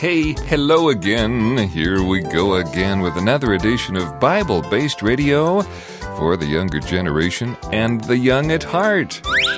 Hey, hello again. Here we go again with another edition of Bible-based radio for the younger generation and the young at heart.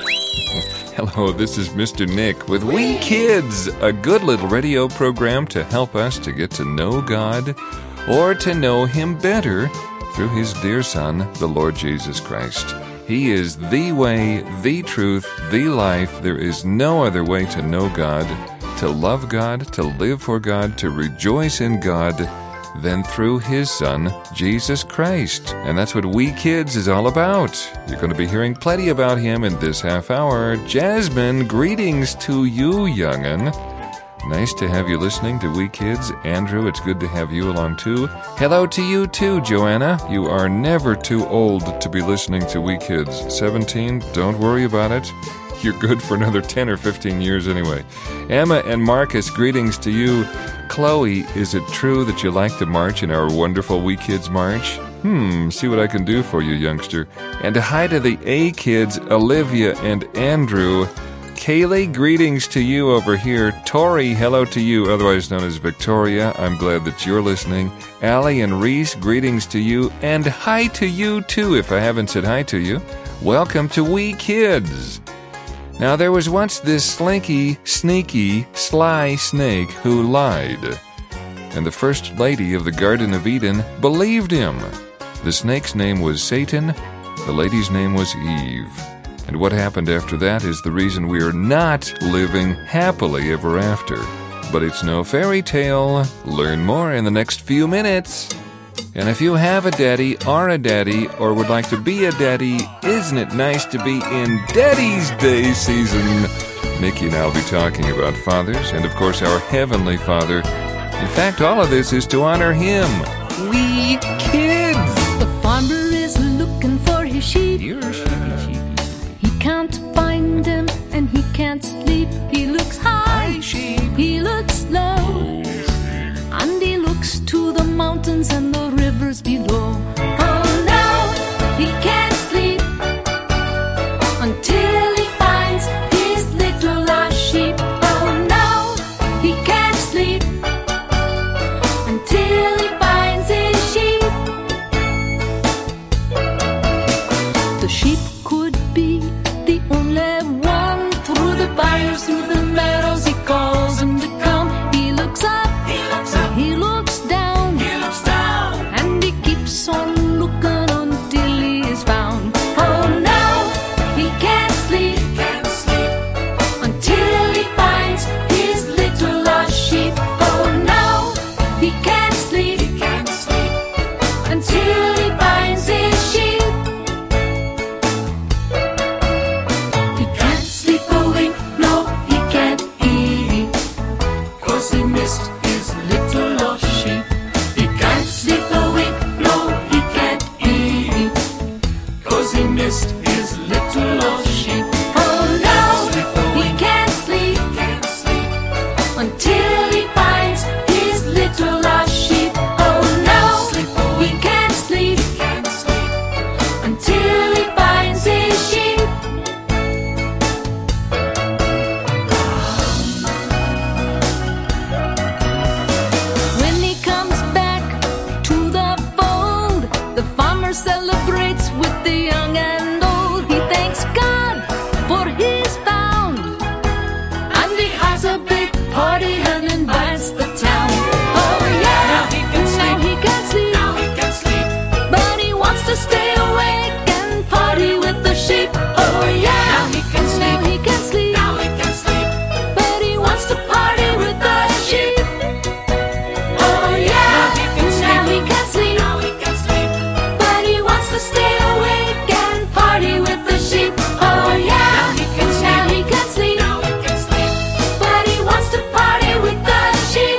Hello, this is Mr. Nick with We Kids, a good little radio program to help us to get to know God or to know Him better through His dear Son, the Lord Jesus Christ. He is the way, the truth, the life. There is no other way to know God, to love God, to live for God, to rejoice in God than through His Son, Jesus Christ. And that's what We Kids is all about. You're going to be hearing plenty about Him in this half hour. Jasmine, greetings to you, young'un. Nice to have you listening to We Kids. Andrew, it's good to have you along too. Hello to you too, Joanna. You are never too old to be listening to We Kids. 17, don't worry about it. You're good for another 10 or 15 years anyway. Emma and Marcus, greetings to you. Chloe, is it true that you like to march in our wonderful We Kids March? See what I can do for you, youngster. And hi to the A Kids, Olivia and Andrew. Kaylee, greetings to you over here. Tori, hello to you, otherwise known as Victoria. I'm glad that you're listening. Allie and Reese, greetings to you. And hi to you too, if I haven't said hi to you. Welcome to We Kids. Now, there was once this slinky, sneaky, sly snake who lied. And the first lady of the Garden of Eden believed him. The snake's name was Satan. The lady's name was Eve. And what happened after that is the reason we are not living happily ever after. But it's no fairy tale. Learn more in the next few minutes. And if you have a daddy, are a daddy, or would like to be a daddy, isn't it nice to be in Daddy's Day season? Mickey and I will be talking about fathers, and of course our Heavenly Father. In fact, all of this is to honor Him. We Kids! The farmer is looking for his sheep. Dear sheepy. He can't find them, and he can't sleep. He looks high, he looks low, and he looks to the mountains and the rivers below. Oh no, he can't sleep until he finds his little lost sheep. Oh no, he can't sleep until he finds his sheep. The sheep could be the only one. Through the byres, through the meadows, he calls him to come. He looks up, he looks down, and he keeps on looking until he is found. Oh no, he can't sleep until he finds his little lost sheep. Oh no, he can't sleep until he finds his sheep. He can't sleep awake, no, he can't eat, 'cause he missed his little lost sheep. He can't sleep awake, no, he can't eat, 'cause he missed his little lost sheep. Oh no, he can't sleep until he finds his little lost sheep. Oh no, he can't sleep until he finds his sheep. When he comes back to the fold, the farmer celebrates with the young and old. He thanks God for his found, and he has a big party and invites the town. Oh yeah, now he can sleep, but he wants to stay awake and party with the sheep. Oh yeah, now he can sleep, but he wants to party with the sheep. Oh yeah, now he can sleep, but he wants to stay awake and party with the sheep. Oh yeah, now he can sleep, but he wants to party with the sheep.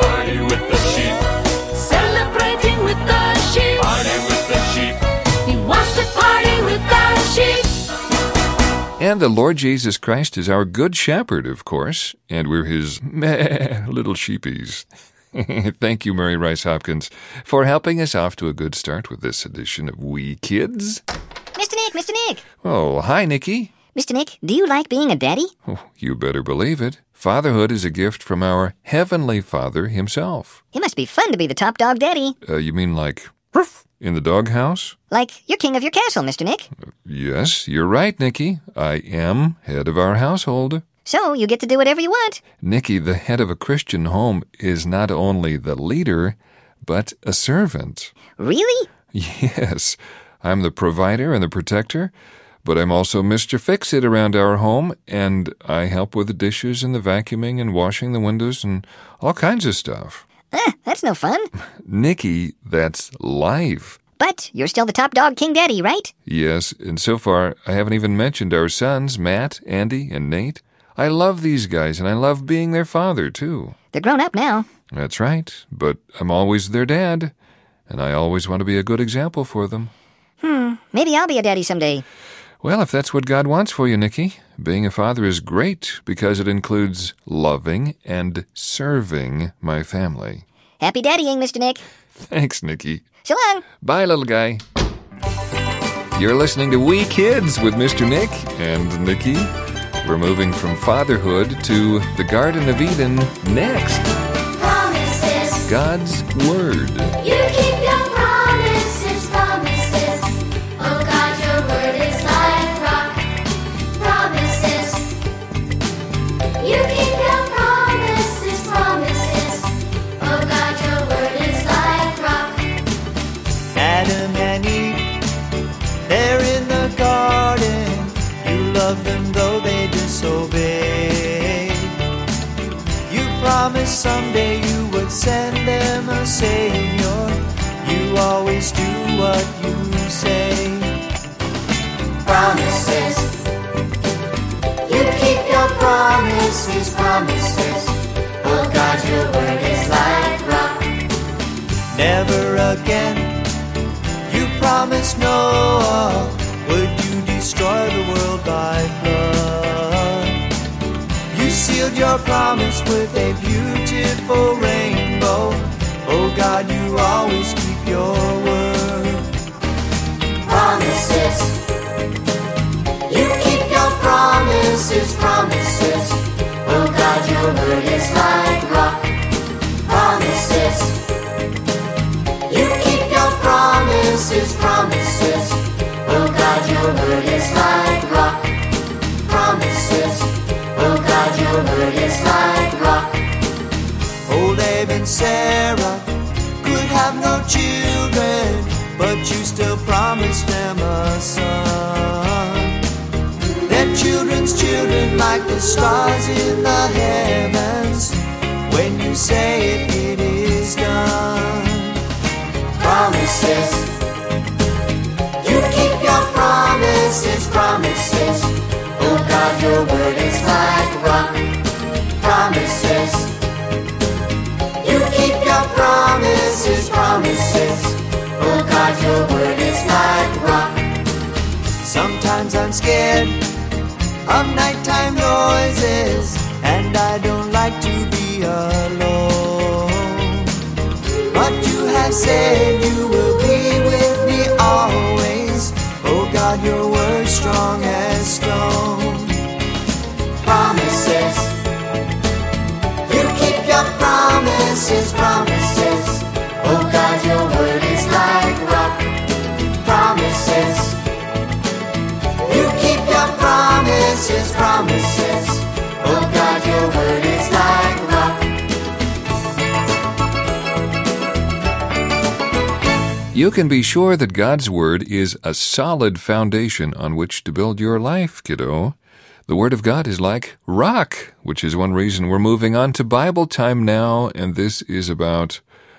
Celebrating with the sheep. He wants to party with the sheep. And the Lord Jesus Christ is our good shepherd, of course, and we're His little sheepies. Thank you, Mary Rice Hopkins, for helping us off to a good start with this edition of We Kids. Mr. Nick! Oh, hi, Nikki. Mr. Nick, do you like being a daddy? Oh, you better believe it. Fatherhood is a gift from our Heavenly Father himself. It must be fun to be the top dog daddy. You mean like in the doghouse? Like you're king of your castle, Mr. Nick. Yes, you're right, Nicky. I am head of our household. So you get to do whatever you want. Nicky, the head of a Christian home is not only the leader, but a servant. Really? Yes, I'm the provider and the protector, but I'm also Mr. Fix-It around our home, and I help with the dishes and the vacuuming and washing the windows and all kinds of stuff. That's no fun. Nicky, that's life. But you're still the top dog king daddy, right? Yes, and so far I haven't even mentioned our sons, Matt, Andy, and Nate. I love these guys, and I love being their father, too. They're grown up now. That's right, but I'm always their dad, and I always want to be a good example for them. Maybe I'll be a daddy someday. Well, if that's what God wants for you, Nicky, being a father is great because it includes loving and serving my family. Happy daddying, Mr. Nick. Thanks, Nicky. So long. Bye, little guy. You're listening to We Kids with Mr. Nick and Nicky. We're moving from fatherhood to the Garden of Eden next. Promises. God's Word. You keep your promises, promises. Oh God, your word is like rock. Promises. You keep your promises, promises. Oh God, your word is like rock. Adam and Eve, they're in the garden. You love them though they disobey. You promised someday you would send them a Savior. You always do what you say. Promises. You keep your promises, promises. Oh God, your word is like rock. Never again. You promised Noah, would you destroy the world by flood? You sealed your promise with a beautiful rainbow. Oh God, you always keep your word. Promises. You keep your promises, promises. Oh God, your word is like rock. Promises. You keep your promises, promises. Oh God, your word is like rock. Promises. Oh God, your word is like rock. Old Abe and Sarah could have no children, but you still promised them a son. Their children's children like the stars in the heavens. When you say it, it is done. Promises. You keep your promises, promises. Oh God, your word is like rock. Promises. You keep your promises, promises. Oh God, your word is like rock. Sometimes I'm scared of nighttime noises, and I don't like to be alone. But you have said you will be with me always. Oh God, your word's strong as stone. Promises. You keep your promises, promises. Oh God, your word is like rock. Promises. You keep your promises, promises. Oh God, your word is like rock. You can be sure that God's Word is a solid foundation on which to build your life, kiddo. The Word of God is like rock, which is one reason we're moving on to Bible time now, and this is about,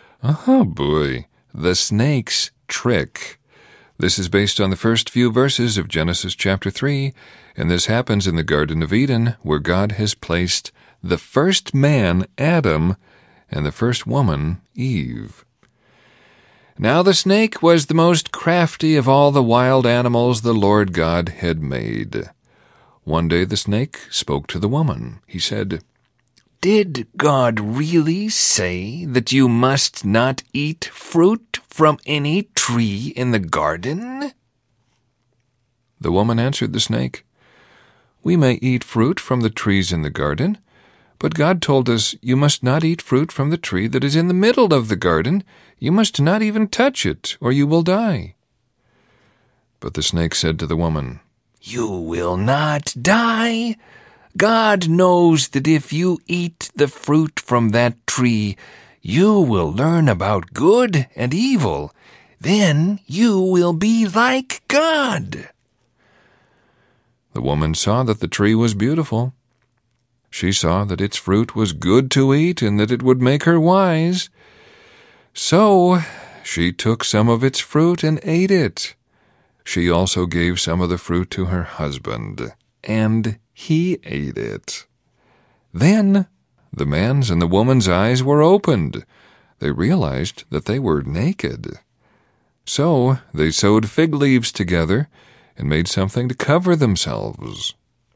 the snake's trick. This is based on the first few verses of Genesis chapter 3, and this happens in the Garden of Eden, where God has placed the first man, Adam, and the first woman, Eve. Now the snake was the most crafty of all the wild animals the Lord God had made. One day the snake spoke to the woman. He said, "Did God really say that you must not eat fruit from any tree in the garden?" The woman answered the snake, "We may eat fruit from the trees in the garden, But God told us, you must not eat fruit from the tree that is in the middle of the garden. You must not even touch it, or you will die. But the snake said to the woman, You will not die. God knows that if you eat the fruit from that tree, you will learn about good and evil. Then you will be like God. The woman saw that the tree was beautiful. She saw that its fruit was good to eat and that it would make her wise. So she took some of its fruit and ate it. She also gave some of the fruit to her husband, and he ate it. Then the man's and the woman's eyes were opened. They realized that they were naked. So they sewed fig leaves together and made something to cover themselves.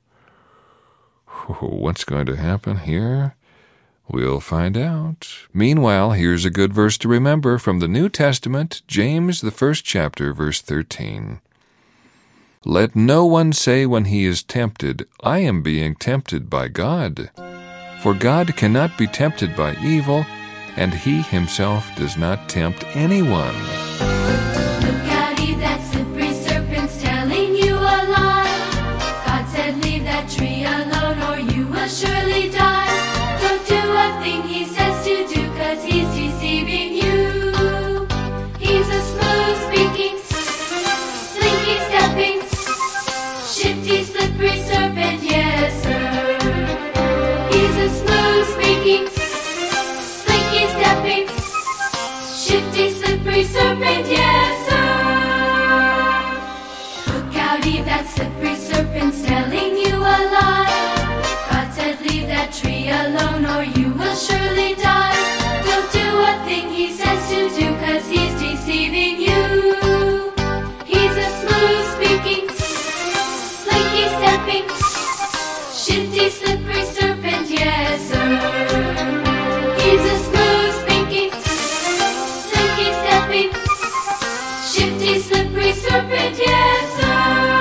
What's going to happen here? We'll find out. Meanwhile, here's a good verse to remember from the New Testament, James, the 1st chapter, verse 13. Let no one say when he is tempted, I am being tempted by God. For God cannot be tempted by evil, and he himself does not tempt anyone. Look out, Eve, that slippery serpent's telling you a lie. God said, leave that tree alone or you will surely die. Don't do a thing he says to do, 'cause he's deceiving you. He's a smooth-speaking, slinky-stepping, shifty, slippery serpent, yes, sir. He's a smooth-speaking, slinky-stepping, shifty, slippery serpent, yes, sir. Look out, Eve, that slippery serpent's telling you a lie. God said, leave that tree alone or you will surely die. Don't do a thing he says to do, 'cause he's deceiving you. He's a smooth-speaking, slinky-stepping, shifty, slippery serpent, yes, sir. He's a smooth-speaking, slinky-stepping, shifty, slippery serpent, yes, sir.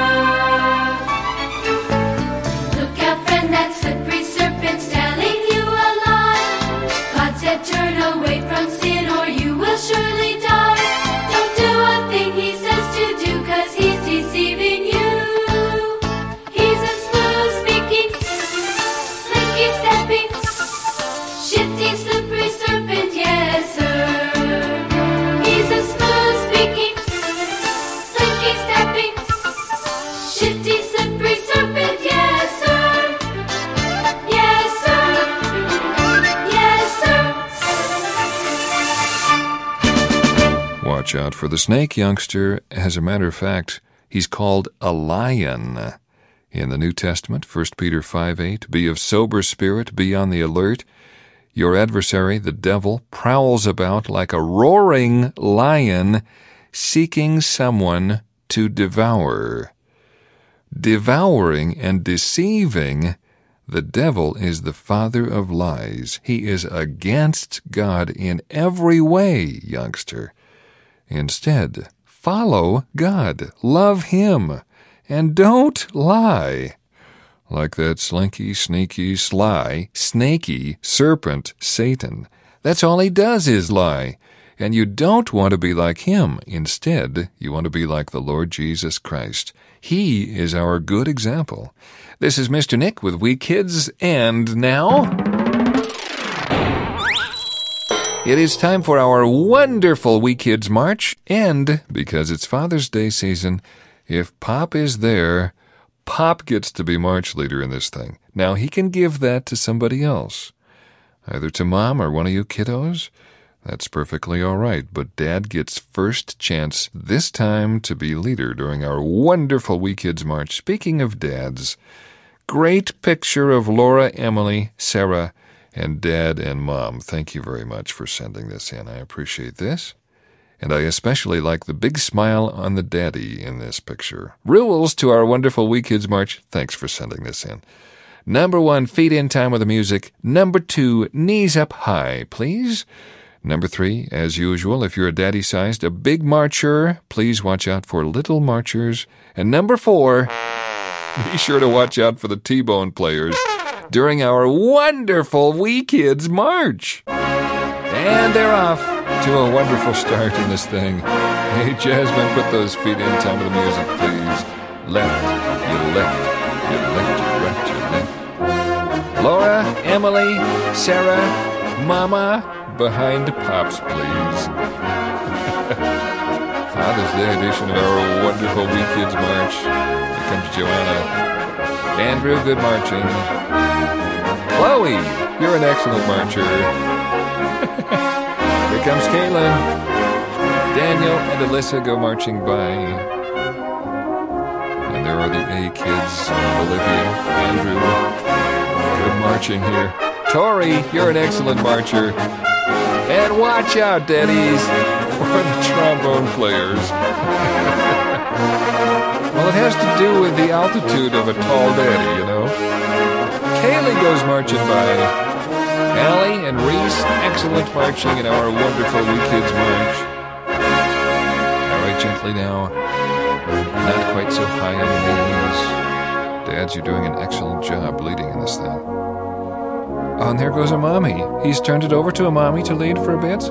Look out, friend, that slippery serpent's telling you a lie. God said, turn away from sin or you will surely die. Don't do a thing he says to do, 'cause he's deceiving you. He's a smooth-speaking, slinky-stepping, shifty, slippery serpent, yes, sir. He's a smooth-speaking, slinky-stepping, shifty, slippery serpent, yes, sir. Yes, sir. Yes, sir. Watch out for the snake, youngster. As a matter of fact, he's called a lion. In the New Testament, 1 Peter 5:8, be of sober spirit, be on the alert. Your adversary, the devil, prowls about like a roaring lion, seeking someone to devour. Devouring and deceiving, the devil is the father of lies. He is against God in every way, youngster. Instead, follow God, love him, and don't lie. Like that slinky, sneaky, sly, snaky serpent, Satan. That's all he does is lie. And you don't want to be like him. Instead, you want to be like the Lord Jesus Christ. He is our good example. This is Mr. Nick with We Kids, and now it is time for our wonderful We Kids March, and because it's Father's Day season, if Pop is there, Pop gets to be march leader in this thing. Now, he can give that to somebody else, either to Mom or one of you kiddos. That's perfectly all right, but Dad gets first chance this time to be leader during our wonderful We Kids March. Speaking of dads, great picture of Laura, Emily, Sarah, and Dad and Mom. Thank you very much for sending this in. I appreciate this. And I especially like the big smile on the daddy in this picture. Rules to our wonderful We Kids March. Thanks for sending this in. Number 1, feet in time with the music. Number 2, knees up high, please. Number 3, as usual, if you're a daddy-sized, a big marcher, please watch out for little marchers. And number 4, be sure to watch out for the T-bone players. during our wonderful We Kids March. And they're off to a wonderful start in this thing. Hey, Jasmine, put those feet in time of the music, please. Left, you left, you left, you right, you left. Laura, Emily, Sarah, Mama, behind Pops, please. Father's Day edition of our wonderful We Kids March. Here comes Joanna. Andrew, good marching. Chloe, you're an excellent marcher. Here comes Kaylin. Daniel and Alyssa go marching by. And there are the A kids. Olivia, Andrew. Good marching here. Tori, you're an excellent marcher. And watch out, daddies, for the trombone players. Well, it has to do with the altitude of a tall daddy, you know. Kaylee goes marching by. Allie and Reese, excellent marching in our wonderful We Kids March. All right, gently now. Not quite so high on the knees. Dads, you're doing an excellent job leading in this thing. Oh, and there goes a mommy. He's turned it over to a mommy to lead for a bit.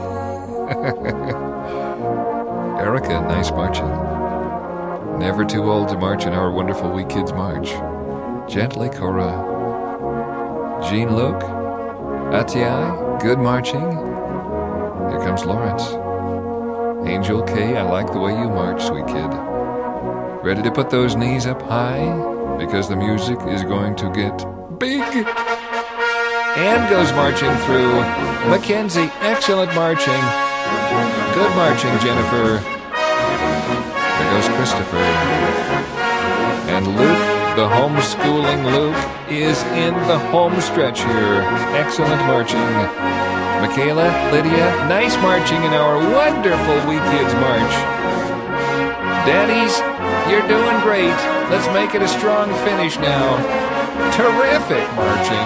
Erica, nice marching. Never too old to march in our wonderful We Kids March. Gently, Cora. Jean-Luc. Atiai, good marching. Here comes Lawrence. Angel K, I like the way you march, sweet kid. Ready to put those knees up high? Because the music is going to get big. Anne goes marching through. Mackenzie, excellent marching. Good marching, Jennifer. There goes Christopher. And Luke, the homeschooling Luke, is in the home stretch here. Excellent marching. Michaela, Lydia, nice marching in our wonderful We Kids March. Daddies, you're doing great. Let's make it a strong finish now. Terrific marching.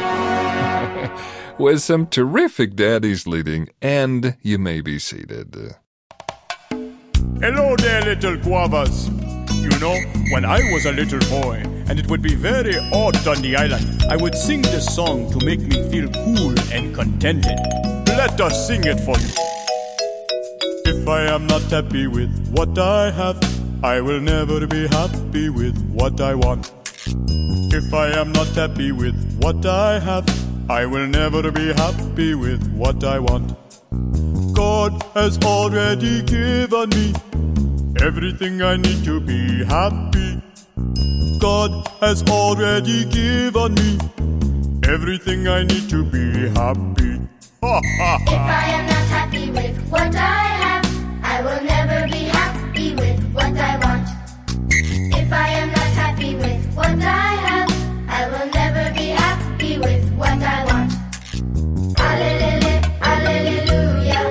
With some terrific daddies leading, and you may be seated. Hello there, little guavas. You know, when I was a little boy, and it would be very hot on the island, I would sing this song to make me feel cool and contented. Let us sing it for you. If I am not happy with what I have, I will never be happy with what I want. If I am not happy with what I have, I will never be happy with what I want. God has already given me everything I need to be happy. God has already given me everything I need to be happy. If I am not happy with what I have, I will never be happy with what I want. If I am not happy with what I have, I will never be happy with what I want. Alleluia, alleluia,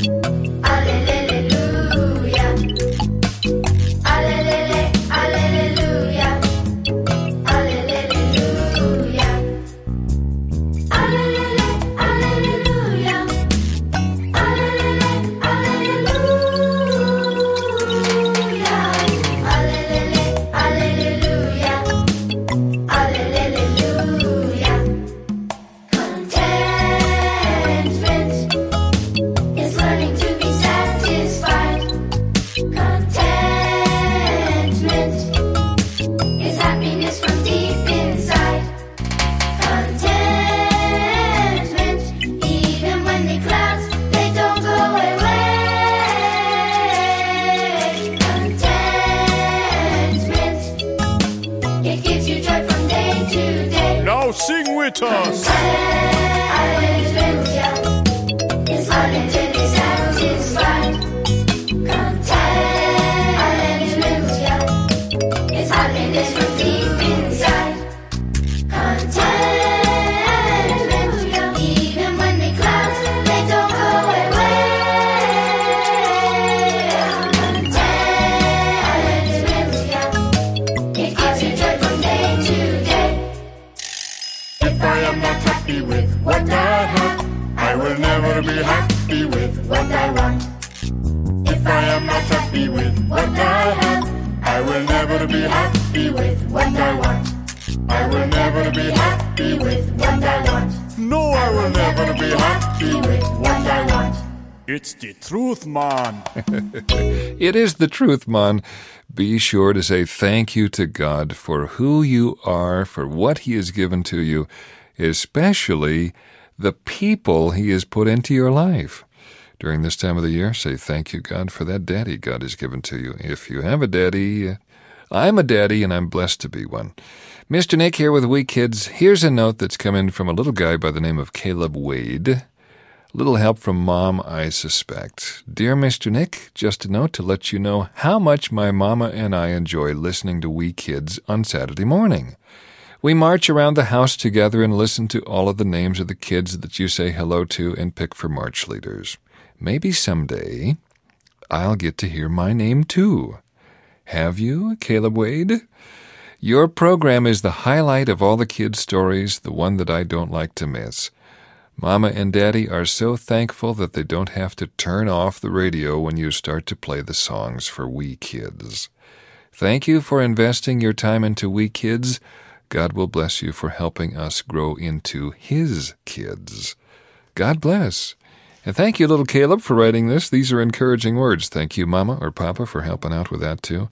alleluia, alleluia, alleluia, alleluia, alleluia, Sing with us. Hallelujah, it's learning to be satisfied. Hallelujah, it's happiness from deep inside. Hallelujah, even when the clouds they don't go away. Hallelujah, it gives you joy from day to day. If I am not happy with what I have, I will never be happy with what I want. If I am not happy with what I have, I will never be happy with what I want. I will never be happy with what I want. No, I will never be happy with what I want. It's the truth, man. It is the truth, man. Be sure to say thank you to God for who you are, for what He has given to you, especially the people He has put into your life. During this time of the year, say thank you, God, for that daddy God has given to you. If you have a daddy, I'm a daddy, and I'm blessed to be one. Mr. Nick here with We Kids. Here's a note that's come in from a little guy by the name of Caleb Wade. Little help from Mom, I suspect. Dear Mr. Nick, just a note to let you know how much my mama and I enjoy listening to We Kids on Saturday morning. We march around the house together and listen to all of the names of the kids that you say hello to and pick for march leaders. Maybe someday I'll get to hear my name too. Have you, Caleb Wade? Your program is the highlight of all the kids' stories, the one that I don't like to miss. Mama and Daddy are so thankful that they don't have to turn off the radio when you start to play the songs for We Kids. Thank you for investing your time into We Kids. God will bless you for helping us grow into His kids. God bless. And thank you, little Caleb, for writing this. These are encouraging words. Thank you, Mama or Papa, for helping out with that, too.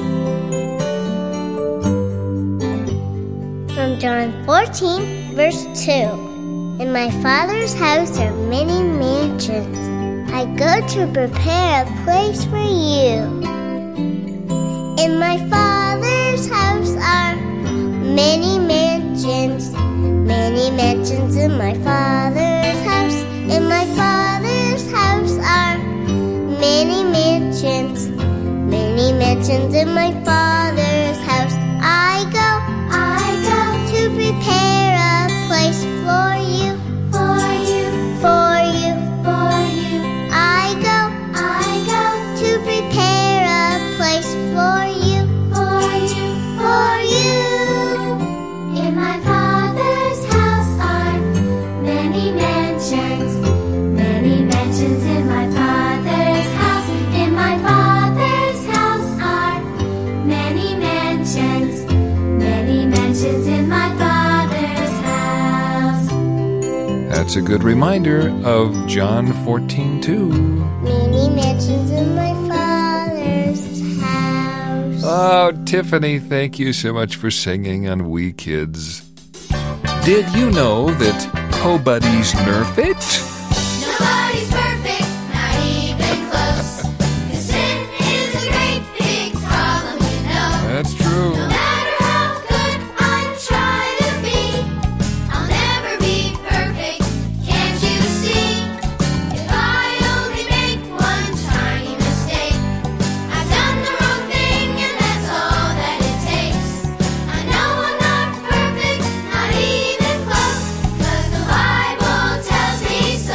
From John 14, verse 2. In my Father's house are many mansions. I go to prepare a place for you. In my Father's house are many mansions. Many mansions in my Father's house. In my Father's house are many mansions. Many mansions in my Father's house. I go to prepare a place for you. For you. For you. For you. I go to prepare a place for you. For you. For you. In my Father's house are many mansions. Many mansions in my Father's house. In my Father's house are many mansions. Many mansions in my Father's house. That's a good reminder of John 14:2. Many mansions in my Father's house. Oh, Tiffany, thank you so much for singing on We Kids. Did you know that Nobody's Nerf It? Nobody's perfect, not even close. 'Cause sin is a great big problem, you know. That's true. No matter how good I try to be, I'll never be perfect. Can't you see? If I only make one tiny mistake, I've done the wrong thing, and that's all that it takes. I know I'm not perfect, not even close, 'cause the Bible tells me so.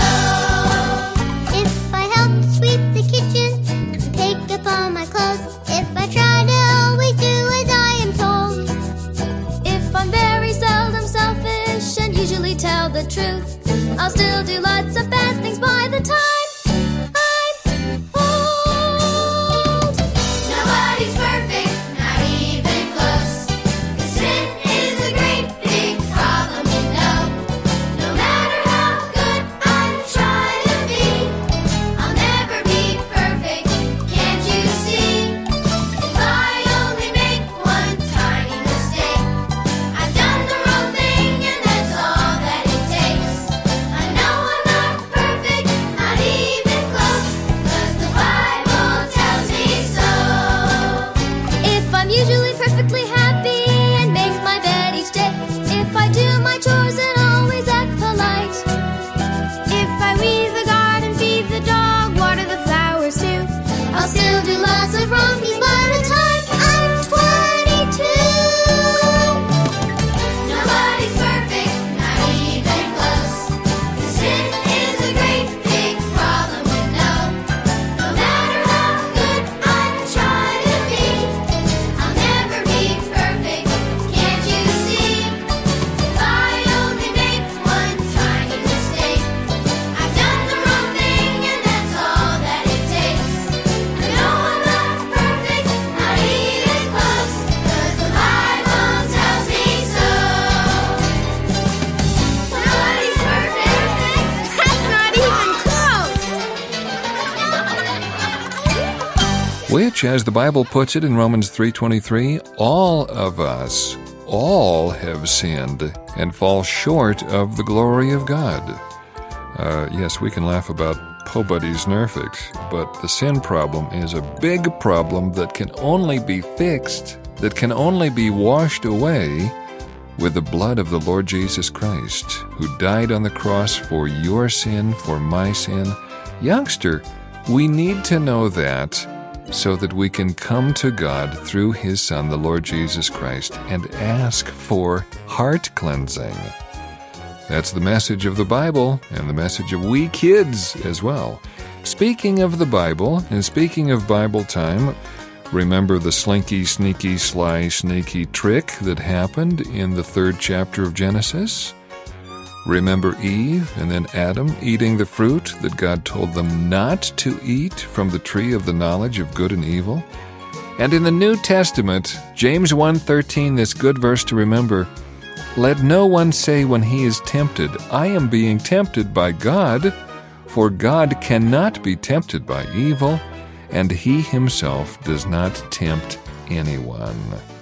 which, as the Bible puts it in Romans 3:23, all of us, all have sinned and fall short of the glory of God. Yes, we can laugh about Po Buddy's Nerfix, but the sin problem is a big problem that can only be fixed, that can only be washed away with the blood of the Lord Jesus Christ, who died on the cross for your sin, for my sin. Youngster, we need to know that so that we can come to God through His Son, the Lord Jesus Christ, and ask for heart cleansing. That's the message of the Bible and the message of we kids as well. Speaking of the Bible and speaking of Bible time, remember the slinky, sneaky, sly, snaky trick that happened in the 3rd chapter of Genesis? Remember Eve and then Adam eating the fruit that God told them not to eat from the tree of the knowledge of good and evil? And in the New Testament, James 1:13, this good verse to remember, let no one say when he is tempted, I am being tempted by God, for God cannot be tempted by evil, and He Himself does not tempt anyone.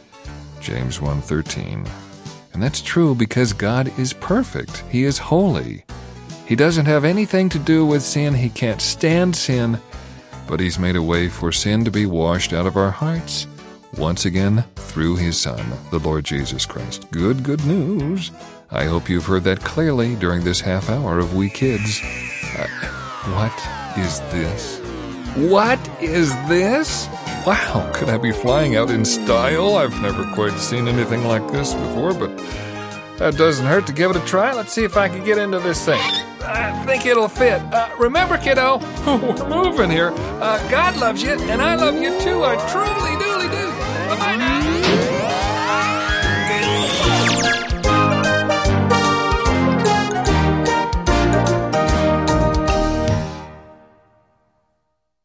James 1:13. And that's true because God is perfect. He is holy. He doesn't have anything to do with sin. He can't stand sin, but He's made a way for sin to be washed out of our hearts, once again through His Son, the Lord Jesus Christ. Good news. I hope you've heard that clearly during this half hour of We Kids. What is this? What is this? Wow, could I be flying out in style? I've never quite seen anything like this before, but that doesn't hurt to give it a try. Let's see if I can get into this thing. I think it'll fit. Remember, kiddo, we're moving here. God loves you, and I love you too. I truly, do.